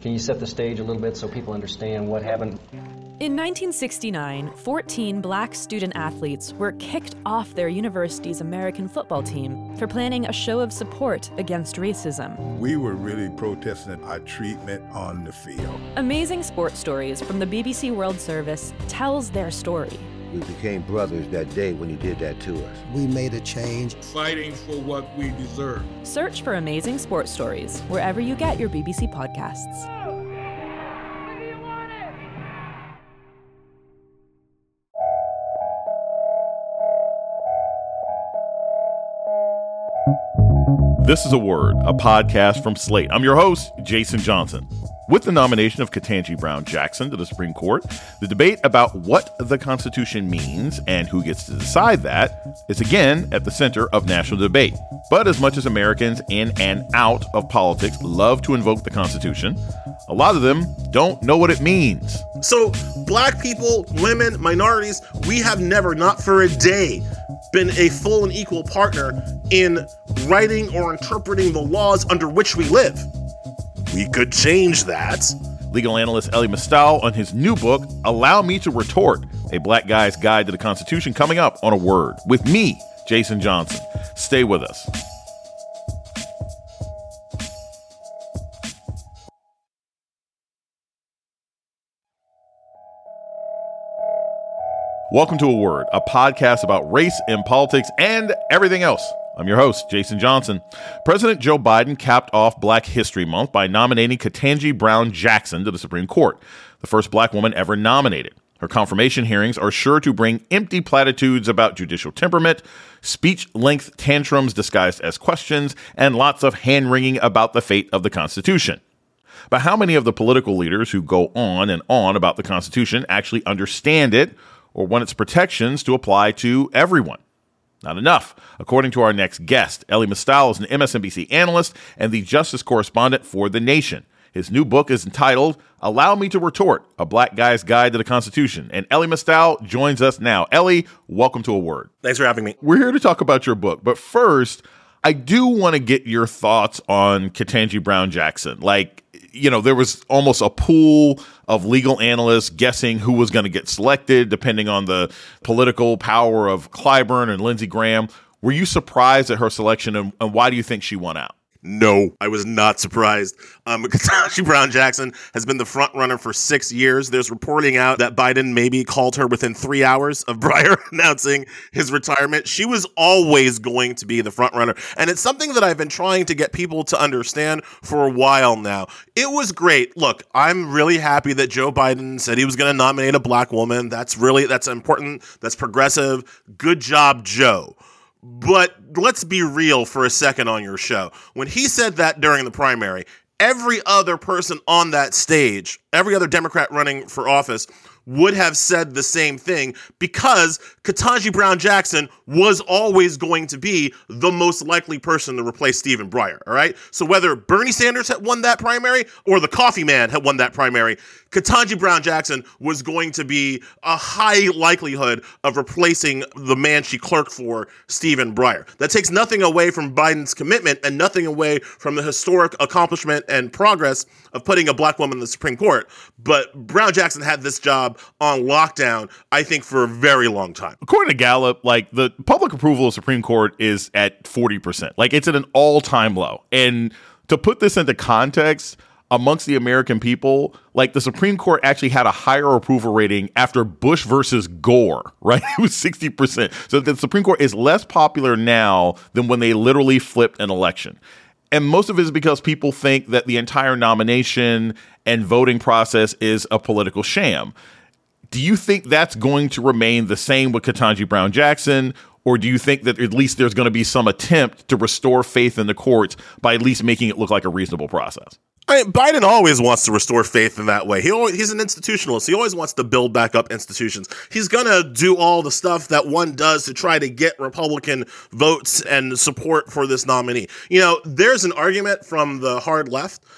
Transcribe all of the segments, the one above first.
Can you set the stage a little bit so people understand what happened? In 1969, 14 black student athletes were kicked off their university's American football team for planning a show of support against racism. We were really protesting our treatment on the field. Amazing Sports Stories from the BBC World Service tells their story. We became brothers that day when you did that to us. We made a change. Fighting for what we deserve. Search for Amazing Sports Stories wherever you get your BBC podcasts. This is A Word, a podcast from Slate. I'm your host, Jason Johnson. With the nomination of Ketanji Brown Jackson to the Supreme Court, the debate about what the Constitution means and who gets to decide that is again at the center of national debate. But as much as Americans in and out of politics love to invoke the Constitution, a lot of them don't know what it means. So black people, women, minorities, we have never, not for a day, been a full and equal partner in writing or interpreting the laws under which we live. We could change that. Legal analyst Elie Mystal on his new book, Allow Me to Retort, A Black Guy's Guide to the Constitution, coming up on A Word with me, Jason Johnson. Stay with us. Welcome to A Word, a podcast about race and politics and everything else. I'm your host, Jason Johnson. President Joe Biden capped off Black History Month by nominating Ketanji Brown Jackson to the Supreme Court, the first black woman ever nominated. Her confirmation hearings are sure to bring empty platitudes about judicial temperament, speech-length tantrums disguised as questions, and lots of hand-wringing about the fate of the Constitution. But how many of the political leaders who go on and on about the Constitution actually understand it or want its protections to apply to everyone? Not enough. According to our next guest, Elie Mystal is an MSNBC analyst and the justice correspondent for The Nation. His new book is entitled Allow Me to Retort, A Black Guy's Guide to the Constitution. And Elie Mystal joins us now. Elie, welcome to A Word. Thanks for having me. We're here to talk about your book. But first, I do want to get your thoughts on Ketanji Brown Jackson. Like, you know, there was almost a pool of legal analysts guessing who was going to get selected, depending on the political power of Clyburn and Lindsey Graham. Were you surprised at her selection, and why do you think she won out? No, I was not surprised. Ketanji Brown Jackson has been the front runner for 6 years. There's reporting out that Biden maybe called her within 3 hours of Breyer announcing his retirement. She was always going to be the front runner. And it's something that I've been trying to get people to understand for a while now. It was great. Look, I'm really happy that Joe Biden said he was going to nominate a black woman. That's important. That's progressive. Good job, Joe. But let's be real for a second on your show. When he said that during the primary, every other person on that stage, every other Democrat running for office would have said the same thing, because Ketanji Brown Jackson was always going to be the most likely person to replace Stephen Breyer, all right? So whether Bernie Sanders had won that primary or the coffee man had won that primary, Ketanji Brown Jackson was going to be a high likelihood of replacing the man she clerked for, Stephen Breyer. That takes nothing away from Biden's commitment and nothing away from the historic accomplishment and progress of putting a black woman in the Supreme Court. But Brown Jackson had this job on lockdown, I think, for a very long time. According to Gallup, like, the public approval of Supreme Court is at 40%. Like, it's at an all-time low. And to put this into context, amongst the American people, like, the Supreme Court actually had a higher approval rating after Bush versus Gore, right? It was 60%. So the Supreme Court is less popular now than when they literally flipped an election. And most of it is because people think that the entire nomination and voting process is a political sham. Do you think that's going to remain the same with Ketanji Brown Jackson? Or do you think that at least there's going to be some attempt to restore faith in the courts by at least making it look like a reasonable process? Biden always wants to restore faith in that way. He's an institutionalist. He always wants to build back up institutions. He's going to do all the stuff that one does to try to get Republican votes and support for this nominee. You know, there's an argument from the hard left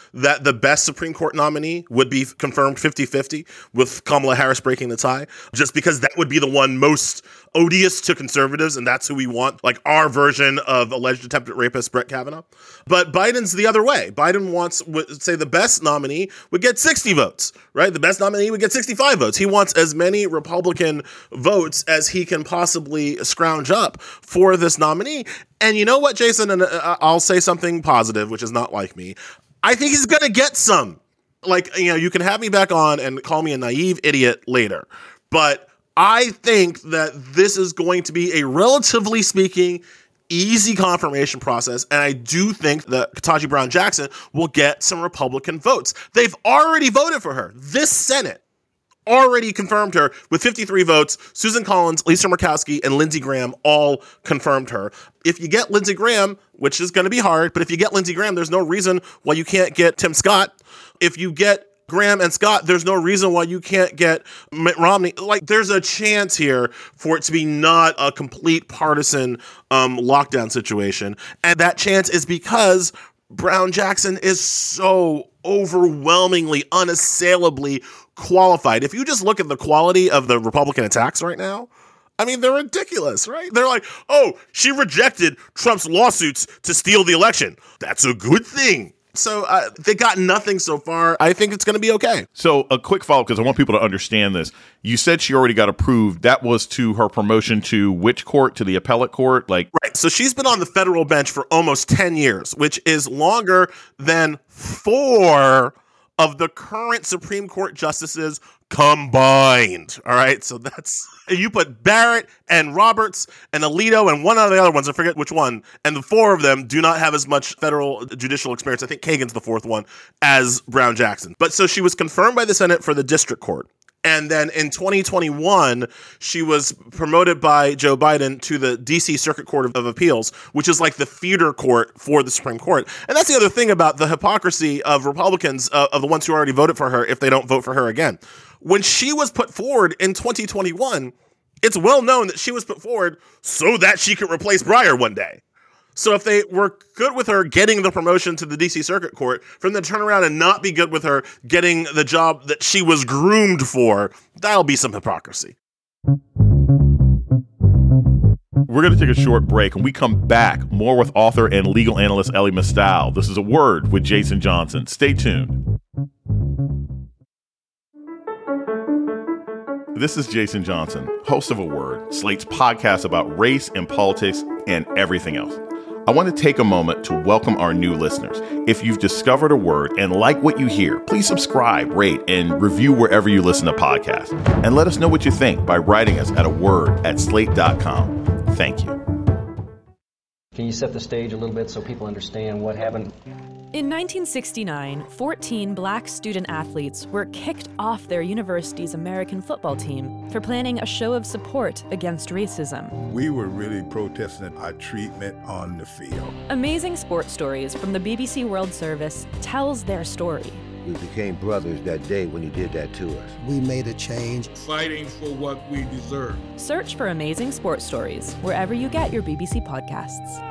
that the best Supreme Court nominee would be confirmed 50-50 with Kamala Harris breaking the tie, just because that would be the one most odious to conservatives, and that's who we want, like our version of alleged attempted rapist Brett Kavanaugh. But Biden's the other way. Biden wants, say, the best nominee would get 60 votes, right? The best nominee would get 65 votes. He wants as many Republican votes as he can possibly scrounge up for this nominee. And you know what, Jason? And I'll say something positive, which is not like me. I think he's going to get some. Like, you can have me back on and call me a naive idiot later, but I think that this is going to be a, relatively speaking, easy confirmation process, and I do think that Ketanji Brown Jackson will get some Republican votes. They've already voted for her. This Senate already confirmed her with 53 votes. Susan Collins, Lisa Murkowski, and Lindsey Graham all confirmed her. If you get Lindsey Graham, which is going to be hard, but if you get Lindsey Graham, there's no reason why you can't get Tim Scott. If you get Graham and Scott, there's no reason why you can't get Mitt Romney. Like, there's a chance here for it to be not a complete partisan lockdown situation. And that chance is because Brown Jackson is so overwhelmingly, unassailably qualified. If you just look at the quality of the Republican attacks right now, I mean, they're ridiculous, right? They're like, oh, she rejected Trump's lawsuits to steal the election. That's a good thing. So they got nothing so far. I think it's going to be okay. So a quick follow-up, because I want people to understand this. You said she already got approved. That was to her promotion to which court? To the appellate court? Right. So she's been on the federal bench for almost 10 years, which is longer than 4 of the current Supreme Court justices combined. All right. So you put Barrett and Roberts and Alito and one of the other ones, I forget which one, and the 4 of them do not have as much federal judicial experience. I think Kagan's the 4th one, as Brown Jackson. But so she was confirmed by the Senate for the district court. And then in 2021, she was promoted by Joe Biden to the D.C. Circuit Court of Appeals, which is like the feeder court for the Supreme Court. And that's the other thing about the hypocrisy of Republicans, of the ones who already voted for her, if they don't vote for her again. When she was put forward in 2021, it's well known that she was put forward so that she could replace Breyer one day. So if they were good with her getting the promotion to the D.C. Circuit Court, for them to turn around and not be good with her getting the job that she was groomed for, that'll be some hypocrisy. We're going to take a short break. When we come back, more with author and legal analyst Elie Mystal. This is A Word with Jason Johnson. Stay tuned. This is Jason Johnson, host of A Word, Slate's podcast about race and politics and everything else. I want to take a moment to welcome our new listeners. If you've discovered A Word and like what you hear, please subscribe, rate, and review wherever you listen to podcasts. And let us know what you think by writing us at aword@slate.com. Thank you. Can you set the stage a little bit so people understand what happened? In 1969, 14 black student athletes were kicked off their university's American football team for planning a show of support against racism. We were really protesting our treatment on the field. Amazing Sports Stories from the BBC World Service tells their story. We became brothers that day when you did that to us. We made a change. Fighting for what we deserve. Search for Amazing Sports Stories wherever you get your BBC podcasts.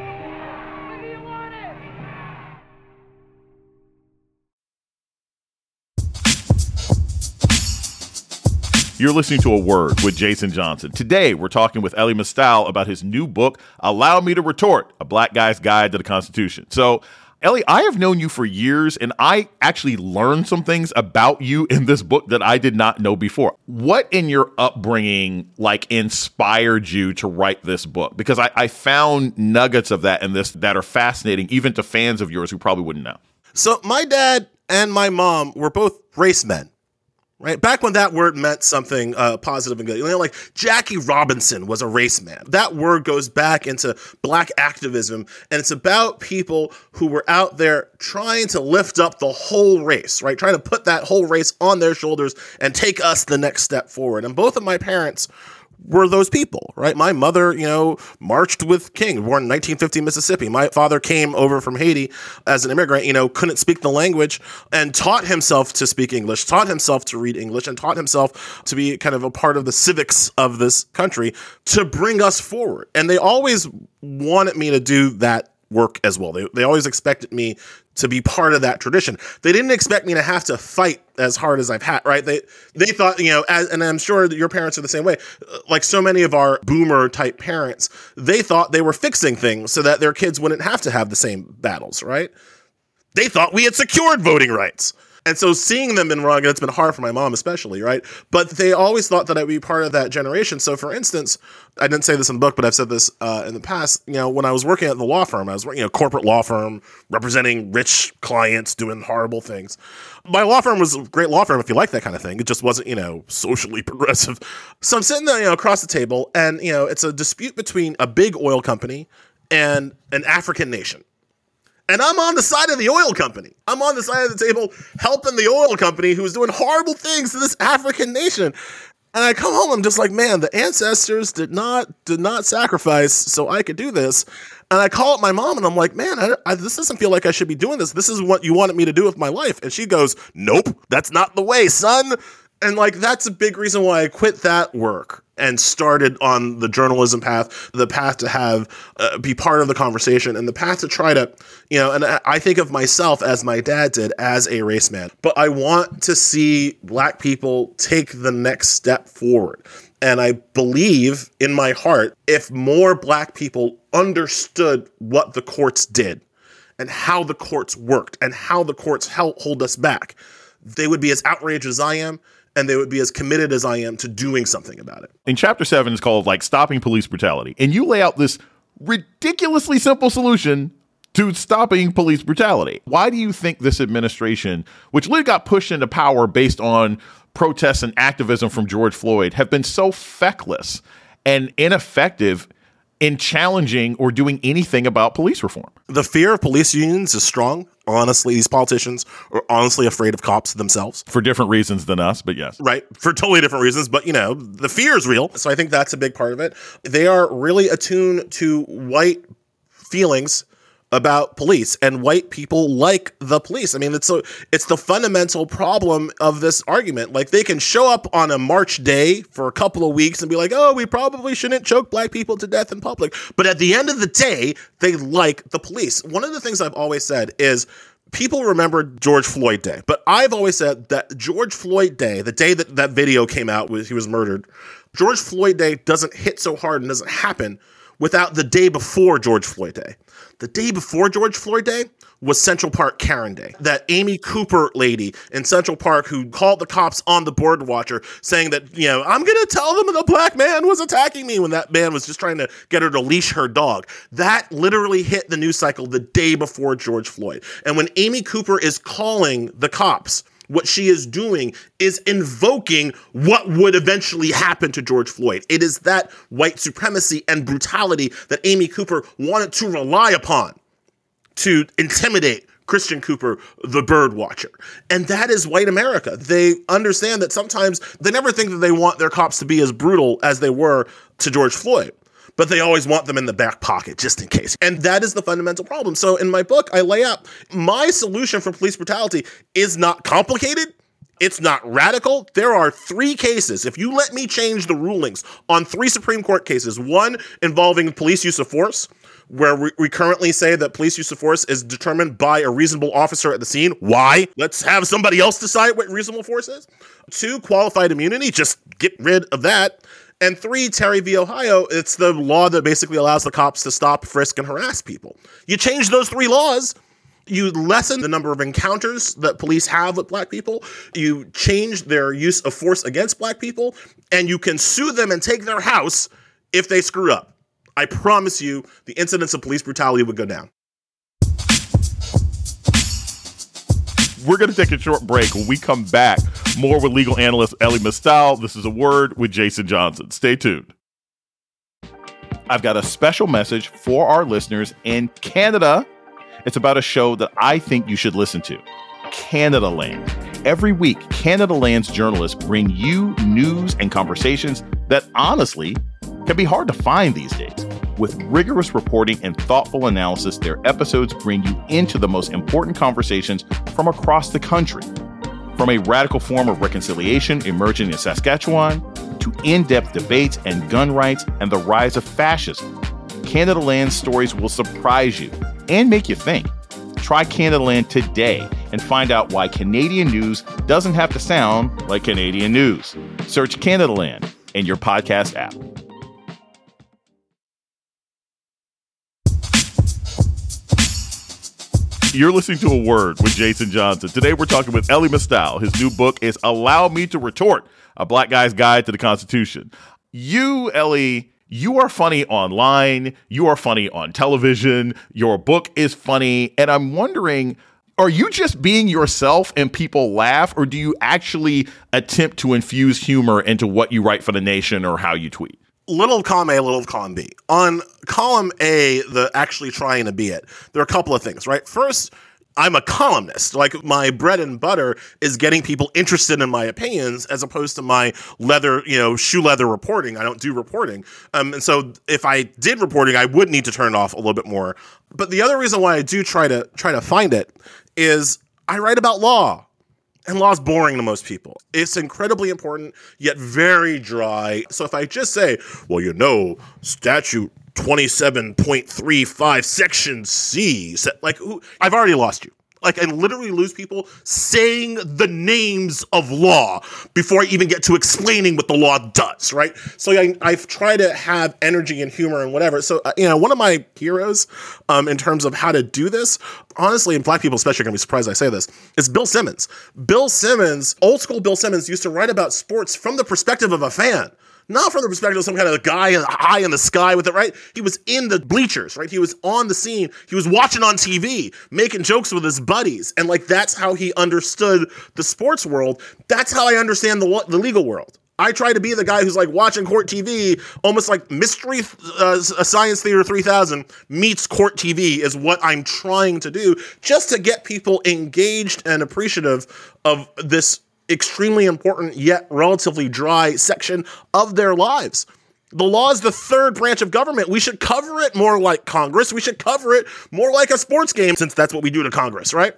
You're listening to A Word with Jason Johnson. Today, we're talking with Elie Mystal about his new book, Allow Me to Retort, A Black Guy's Guide to the Constitution. So, Elie, I have known you for years, and I actually learned some things about you in this book that I did not know before. What in your upbringing, inspired you to write this book? Because I found nuggets of that in this that are fascinating, even to fans of yours who probably wouldn't know. So my dad and my mom were both race men. Right? Back when that word meant something positive and good. Like Jackie Robinson was a race man. That word goes back into black activism, and it's about people who were out there trying to lift up the whole race, right? Trying to put that whole race on their shoulders and take us the next step forward. And both of my parents were those people, right? My mother, marched with King, born in 1950 Mississippi. My father came over from Haiti as an immigrant, couldn't speak the language and taught himself to speak English, taught himself to read English, and taught himself to be kind of a part of the civics of this country to bring us forward. And they always wanted me to do that work as well. They always expected me to be part of that tradition. They didn't expect me to have to fight as hard as I've had, right? They thought, and I'm sure that your parents are the same way, like so many of our boomer type parents, they thought they were fixing things so that their kids wouldn't have to have the same battles, right? They thought we had secured voting rights. And so seeing them in wrong, and it's been hard for my mom especially, right? But they always thought that I'd be part of that generation. So for instance, I didn't say this in the book, but I've said this in the past, when I was working at the law firm, I was working, corporate law firm, representing rich clients doing horrible things. My law firm was a great law firm if you like that kind of thing. It just wasn't, socially progressive. So I'm sitting there, across the table, and, it's a dispute between a big oil company and an African nation. And I'm on the side of the oil company. I'm on the side of the table helping the oil company who's doing horrible things to this African nation. And I come home, I'm just like, man, the ancestors did not sacrifice so I could do this. And I call up my mom and I'm like, man, this doesn't feel like I should be doing this. This is what you wanted me to do with my life. And she goes, nope, that's not the way, son. And that's a big reason why I quit that work and started on the journalism path, the path to have be part of the conversation, and the path to try to, and I think of myself as my dad did as a race man. But I want to see Black people take the next step forward. And I believe in my heart, if more Black people understood what the courts did and how the courts worked and how the courts hold us back, they would be as outraged as I am. And they would be as committed as I am to doing something about it. In chapter 7, it's called Stopping Police Brutality. And you lay out this ridiculously simple solution to stopping police brutality. Why do you think this administration, which literally got pushed into power based on protests and activism from George Floyd, have been so feckless and ineffective in challenging or doing anything about police reform? The fear of police unions is strong. Honestly, these politicians are honestly afraid of cops themselves. For different reasons than us, but yes. Right. For totally different reasons. But, the fear is real. So I think that's a big part of it. They are really attuned to white feelings about police, and white people like the police. I mean, it's the fundamental problem of this argument. They can show up on a March day for a couple of weeks and be like, oh, we probably shouldn't choke Black people to death in public. But at the end of the day, they like the police. One of the things I've always said is people remember George Floyd Day, but I've always said that George Floyd Day, the day that video came out, he was murdered, George Floyd Day doesn't hit so hard and doesn't happen without the day before George Floyd Day. The day before George Floyd Day was Central Park Karen Day. That Amy Cooper lady in Central Park who called the cops on the board watcher saying that, I'm going to tell them the Black man was attacking me when that man was just trying to get her to leash her dog. That literally hit the news cycle the day before George Floyd. And when Amy Cooper is calling the cops, what she is doing is invoking what would eventually happen to George Floyd. It is that white supremacy and brutality that Amy Cooper wanted to rely upon to intimidate Christian Cooper, the bird watcher. And that is white America. They understand that sometimes they never think that they want their cops to be as brutal as they were to George Floyd, but they always want them in the back pocket just in case. And that is the fundamental problem. So in my book, I lay out my solution for police brutality is not complicated. It's not radical. There are 3 cases. If you let me change the rulings on 3 Supreme Court cases, one involving police use of force, where we currently say that police use of force is determined by a reasonable officer at the scene. Why? Let's have somebody else decide what reasonable force is. 2, qualified immunity. Just get rid of that. And 3, Terry v. Ohio, it's the law that basically allows the cops to stop, frisk, and harass people. You change those 3 laws, you lessen the number of encounters that police have with Black people, you change their use of force against Black people, and you can sue them and take their house if they screw up. I promise you the incidence of police brutality would go down. We're going to take a short break. When we come back, more with legal analyst Elie Mystal. This is A Word with Jason Johnson. Stay tuned. I've got a special message for our listeners in Canada. It's about a show that I think you should listen to, Canadaland. Every week, Canadaland's journalists bring you news and conversations that honestly can be hard to find these days. With rigorous reporting and thoughtful analysis, their episodes bring you into the most important conversations from across the country. From a radical form of reconciliation emerging in Saskatchewan to in-depth debates and gun rights and the rise of fascism, Canadaland's stories will surprise you and make you think. Try Canadaland today and find out why Canadian news doesn't have to sound like Canadian news. Search Canadaland in your podcast app. You're listening to A Word with Jason Johnson. Today we're talking with Elie Mystal. His new book is Allow Me to Retort, A Black Guy's Guide to the Constitution. You, Elie, you are funny online. You are funny on television. Your book is funny. And I'm wondering, are you just being yourself and people laugh, or do you actually attempt to infuse humor into what you write for The Nation or how you tweet? Little column A, little column B. On column A, the actually trying to be it, there are a couple of things, right? First, I'm a columnist. Like, my bread and butter is getting people interested in my opinions as opposed to my shoe leather reporting. I don't do reporting. And so if I did reporting, I would need to turn it off a little bit more. But the other reason why I do try to find it is I write about law. And law is boring to most people. It's incredibly important, yet very dry. So if I just say, well, statute 27.35 section C, I've already lost you. Like, I literally lose people saying the names of law before I even get to explaining what the law does, right? So I've tried to have energy and humor and whatever. So, one of my heroes in terms of how to do this, honestly, and black people especially are going to be surprised I say this, is Bill Simmons. Bill Simmons, old school Bill Simmons, used to write about sports from the perspective of a fan. Not from the perspective of some kind of guy high in the sky with it, right? He was in the bleachers, right? He was on the scene. He was watching on TV, making jokes with his buddies. And that's how he understood the sports world. That's how I understand the legal world. I try to be the guy who's watching court TV, almost like Mystery Science Theater 3000 meets court TV is what I'm trying to do, just to get people engaged and appreciative of this extremely important yet relatively dry section of their lives. The law is the third branch of government. We should cover it more like Congress. We should cover it more like a sports game, since that's what we do to Congress, right?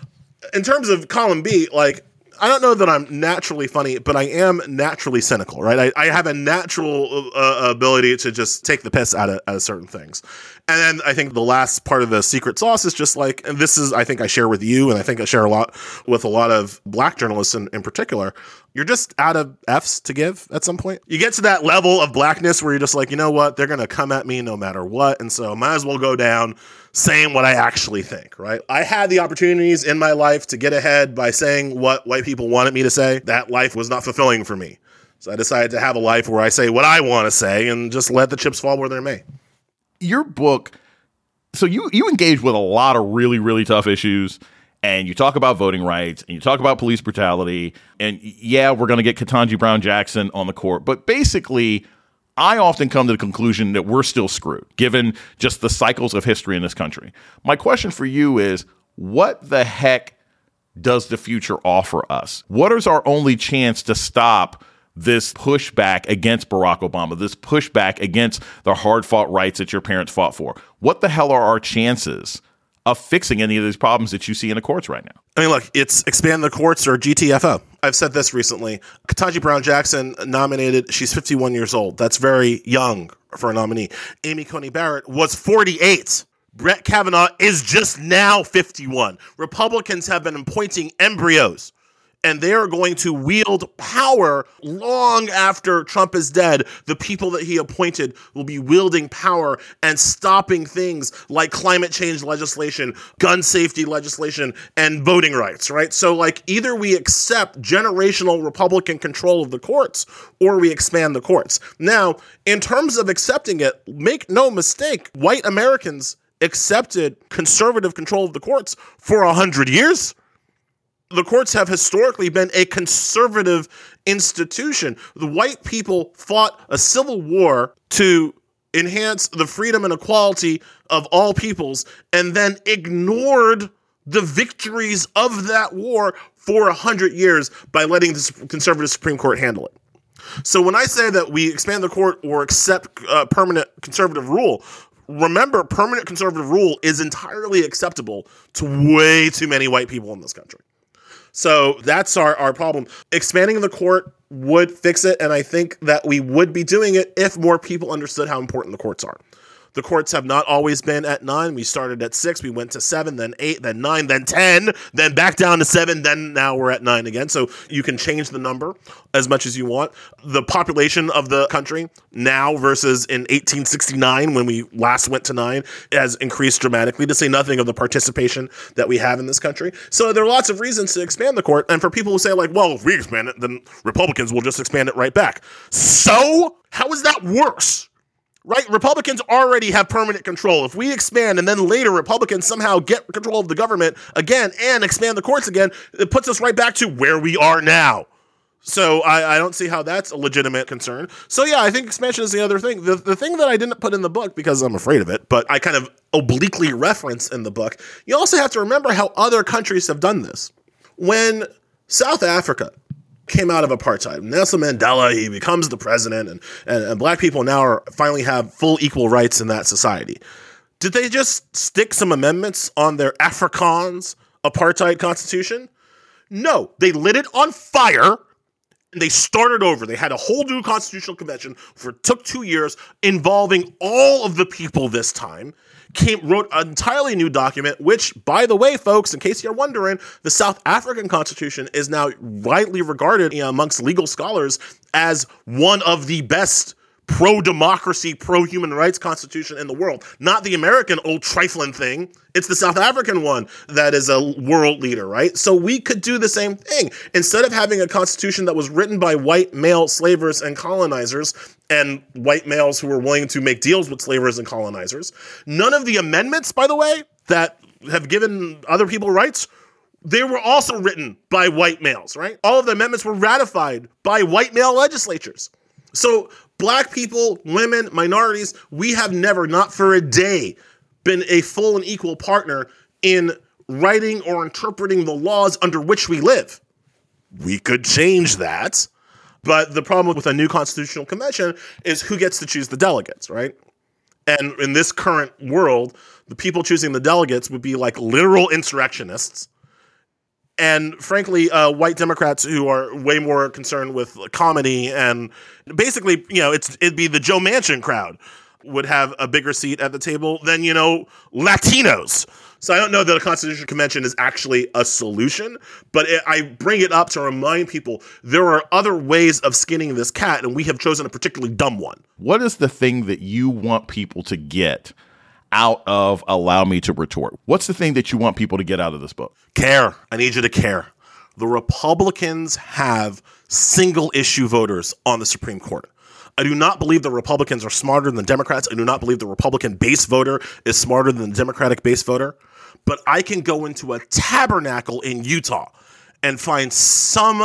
In terms of column B, I don't know that I'm naturally funny, but I am naturally cynical, right? I have a natural ability to just take the piss out of certain things. And then I think the last part of the secret sauce is just and this is, I think I share with you, and I think I share a lot with a lot of black journalists in particular, you're just out of F's to give at some point. You get to that level of blackness where you're just you know what? They're going to come at me no matter what. And so I might as well go down saying what I actually think, right? I had the opportunities in my life to get ahead by saying what white people wanted me to say. That life was not fulfilling for me. So I decided to have a life where I say what I want to say and just let the chips fall where they may. Your book, so you engage with a lot of really, really tough issues, and you talk about voting rights, and you talk about police brutality, and yeah, we're going to get Ketanji Brown Jackson on the court, but basically, I often come to the conclusion that we're still screwed, given just the cycles of history in this country. My question for you is, what the heck does the future offer us? What is our only chance to stop this pushback against Barack Obama, this pushback against the hard-fought rights that your parents fought for? What the hell are our chances of fixing any of these problems that you see in the courts right now? I mean, look, it's expand the courts or GTFO. I've said this recently. Ketanji Brown Jackson nominated. She's 51 years old. That's very young for a nominee. Amy Coney Barrett was 48. Brett Kavanaugh is just now 51. Republicans have been appointing embryos, and they are going to wield power long after Trump is dead. The people that he appointed will be wielding power and stopping things like climate change legislation, gun safety legislation, and voting rights, right? So either we accept generational Republican control of the courts or we expand the courts. Now, in terms of accepting it, make no mistake, white Americans accepted conservative control of the courts for 100 years. The courts have historically been a conservative institution. The white people fought a civil war to enhance the freedom and equality of all peoples, and then ignored the victories of that war for 100 years by letting the conservative Supreme Court handle it. So when I say that we expand the court or accept permanent conservative rule, remember, permanent conservative rule is entirely acceptable to way too many white people in this country. So that's our problem. Expanding the court would fix it, and I think that we would be doing it if more people understood how important the courts are. The courts have not always been at 9. We started at 6, we went to 7, then 8, then 9, then 10, then back down to 7, then now we're at 9 again. So you can change the number as much as you want. The population of the country now versus in 1869 when we last went to 9 has increased dramatically, to say nothing of the participation that we have in this country. So there are lots of reasons to expand the court. And for people who say like, well, if we expand it, then Republicans will just expand it right back. So how is that worse? Right? Republicans already have permanent control. If we expand and then later Republicans somehow get control of the government again and expand the courts again, it puts us right back to where we are now. So I don't see how that's a legitimate concern. So yeah, I think expansion is the other thing. The thing that I didn't put in the book because I'm afraid of it, but I kind of obliquely reference in the book, you also have to remember how other countries have done this. When South Africa came out of apartheid, Nelson Mandela, he becomes the president, and black people now finally have full equal rights in that society. Did they just stick some amendments on their Afrikaans apartheid constitution? No, they lit it on fire and they started over. They had a whole new constitutional convention took 2 years involving all of the people this time. Wrote an entirely new document, which, by the way, folks, in case you're wondering, the South African Constitution is now widely regarded amongst legal scholars as one of the best pro-democracy, pro-human rights constitution in the world. Not the American old trifling thing. It's the South African one that is a world leader, right? So we could do the same thing. Instead of having a constitution that was written by white male slavers and colonizers and white males who were willing to make deals with slavers and colonizers, none of the amendments, by the way, that have given other people rights, they were also written by white males, right? All of the amendments were ratified by white male legislatures. So black people, women, minorities, we have never, not for a day, been a full and equal partner in writing or interpreting the laws under which we live. We could change that, but the problem with a new constitutional convention is who gets to choose the delegates, right? And in this current world, the people choosing the delegates would be like literal insurrectionists. And frankly, white Democrats who are way more concerned with comedy and basically, it'd be the Joe Manchin crowd would have a bigger seat at the table than, Latinos. So I don't know that a constitutional convention is actually a solution, but I bring it up to remind people there are other ways of skinning this cat, and we have chosen a particularly dumb one. What is the thing that you want people to get out of Allow Me to Retort? What's the thing that you want people to get out of this book? Care. I need you to care. The Republicans have single issue voters on the Supreme Court. I do not believe the Republicans are smarter than Democrats. I do not believe the Republican base voter is smarter than the Democratic base voter. But I can go into a tabernacle in Utah and find some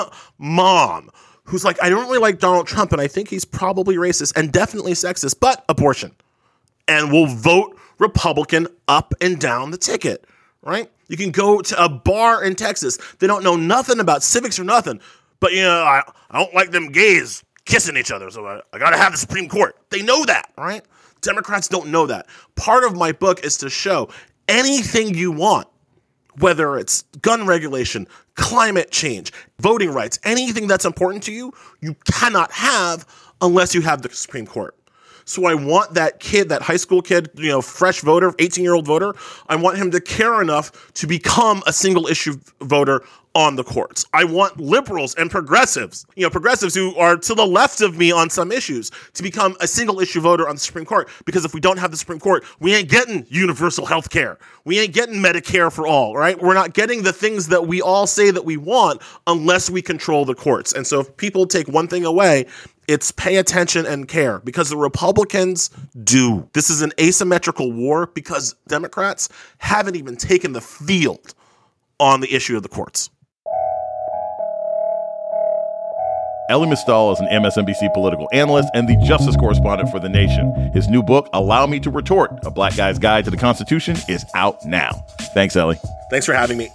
mom who's like, I don't really like Donald Trump, and I think he's probably racist and definitely sexist, but abortion. And will vote Republican up and down the ticket, right? You can go to a bar in Texas. They don't know nothing about civics or nothing, but I don't like them gays kissing each other, so I got to have the Supreme Court. They know that, right? Democrats don't know that. Part of my book is to show anything you want, whether it's gun regulation, climate change, voting rights, anything that's important to you, you cannot have unless you have the Supreme Court. So I want that kid, that high school kid, fresh voter, 18-year-old voter, I want him to care enough to become a single issue voter on the courts. I want liberals and progressives, progressives who are to the left of me on some issues, to become a single issue voter on the Supreme Court. Because if we don't have the Supreme Court, we ain't getting universal health care. We ain't getting Medicare for all, right? We're not getting the things that we all say that we want unless we control the courts. And so if people take one thing away, it's pay attention and care, because the Republicans do. This is an asymmetrical war because Democrats haven't even taken the field on the issue of the courts. Elie Mystal is an MSNBC political analyst and the justice correspondent for The Nation. His new book, Allow Me to Retort, A Black Guy's Guide to the Constitution, is out now. Thanks, Elie. Thanks for having me.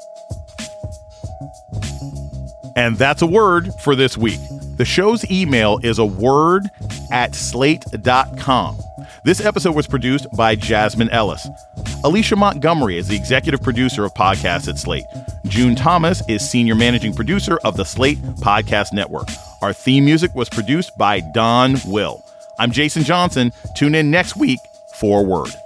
And that's a word for this week. The show's email is aword@slate.com. This episode was produced by Jasmine Ellis. Alicia Montgomery is the executive producer of podcasts at Slate. June Thomas is senior managing producer of the Slate Podcast Network. Our theme music was produced by Don Will. I'm Jason Johnson. Tune in next week forward.